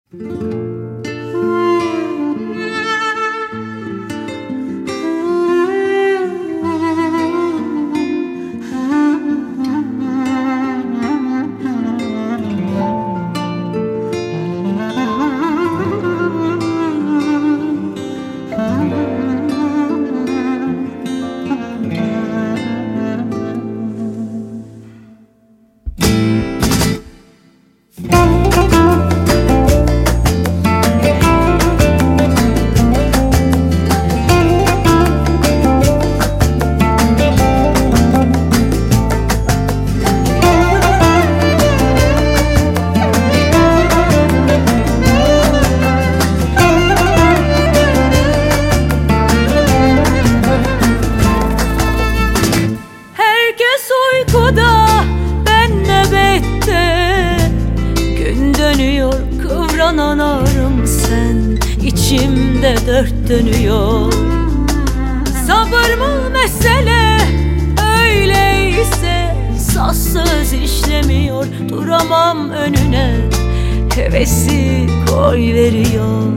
Kıvranan ağrım sen, içimde dört dönüyor. Sabır mı mesele, öyleyse saz söz işlemiyor. Duramam önüne, hevesi koy veriyor.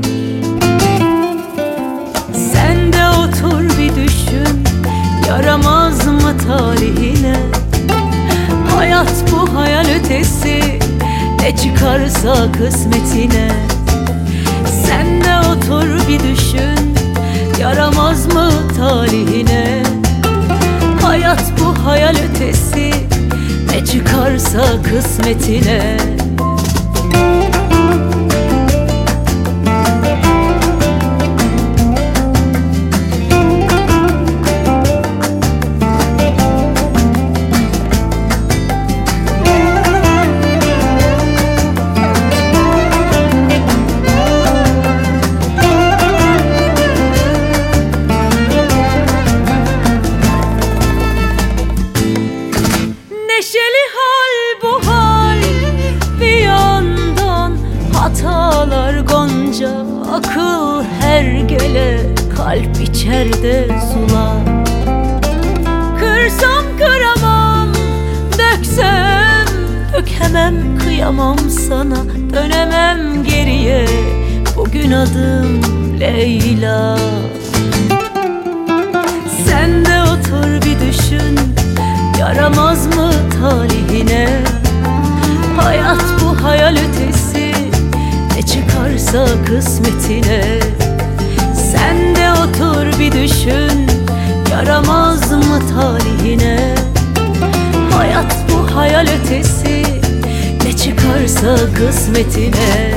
Sen de otur bir düşün, yaramaz mı talihine? Hayat bu hayal ötesi, ne çıkarsa kısmetine. Sen de otur bir düşün, yaramaz mı talihine? Hayat bu hayal ötesi, ne çıkarsa kısmetine. Neşeli hal bu hal, bir yandan hatalar gonca. Akıl hergele, kalp içerde sular. Kırsam kıramam, döksem dökemem. Kıyamam sana, dönemem geriye. Bugün adım Leyla. Sen de otur bir düşün, yaramaz mı talihine? Hayat bu hayal ötesi, ne çıkarsa kısmetine. Sen de otur bir düşün, yaramaz mı talihine? Hayat bu hayal ötesi, ne çıkarsa kısmetine.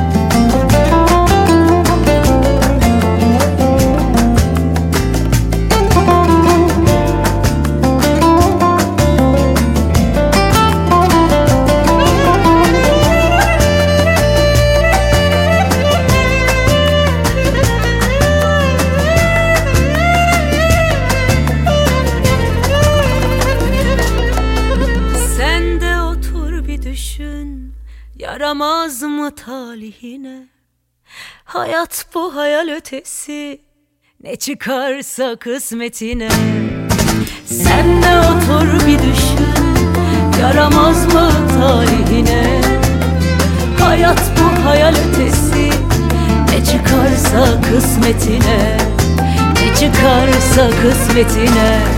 Yaramaz mı talihine? Hayat bu hayal ötesi, ne çıkarsa kısmetine. Sen de otur bir düşün, yaramaz mı talihine? Hayat bu hayal ötesi, ne çıkarsa kısmetine. Ne çıkarsa kısmetine.